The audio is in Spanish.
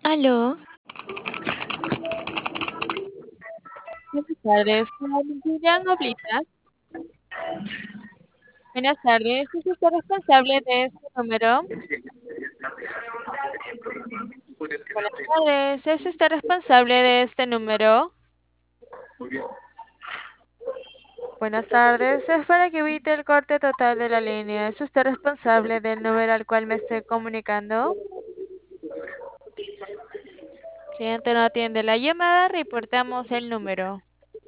Aló, Buenas tardes, con Julián Oblitas. Buenas tardes, ¿es usted responsable de este número? Buenas tardes, ¿es usted responsable de este número? Buenas tardes, es para que evite el corte total de la línea. ¿Es usted responsable del número al cual me estoy comunicando? Cliente no atiende la llamada, reportamos el número.